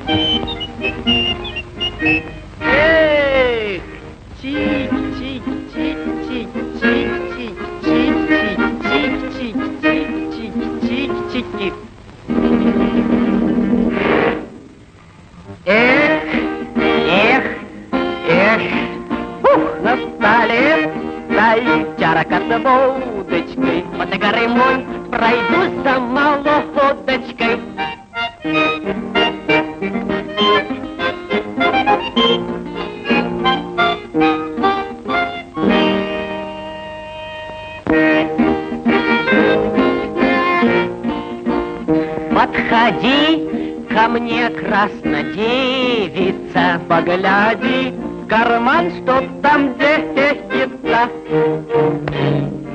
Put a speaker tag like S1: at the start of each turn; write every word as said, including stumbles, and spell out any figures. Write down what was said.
S1: Эх, чик-чик-чик-чик-чик-чик-чик-чик-чик-чик-чик-чик. Эх, эх, эх, ух, настали, дай чаракаться водочкой, под горы мой пройду сама лодочкой. Подходи ко мне, краснодевица, погляди в карман, что там деется.